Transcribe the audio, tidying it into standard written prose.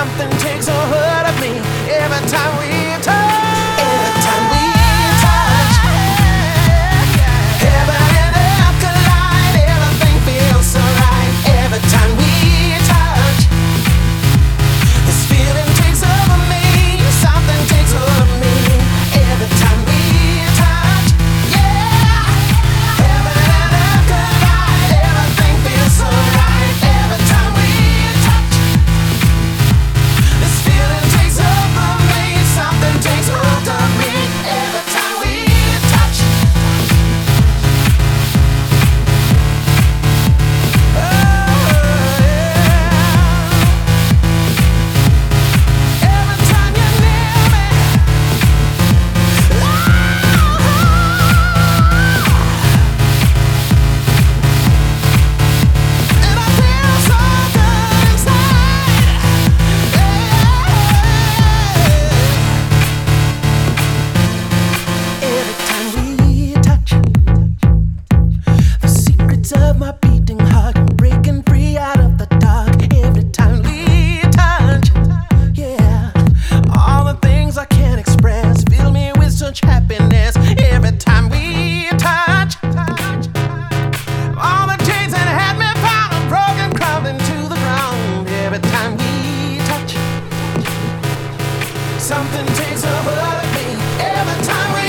Something takes a hold of me every time we touch. Every time we touch, heaven and earth collide. Everything feels so right. Every time we touch, this feeling takes over me. Something takes hold of me every time we touch. Yeah, heaven and earth collide. Everything feels so right. Every time we touch, this feeling takes over me. Something takes hold of me every time we touch. Oh, yeah. Every time you're near me, and I feel so good inside. Every time we touch, the secrets of my beating heart breaking free out of the dark. Every time we touch, yeah, all the things I can't express fill me with such happiness. Every time we touch, all the chains that had me bound and broken crumbling to the ground. Every time we touch, something takes a hold of me. Every time we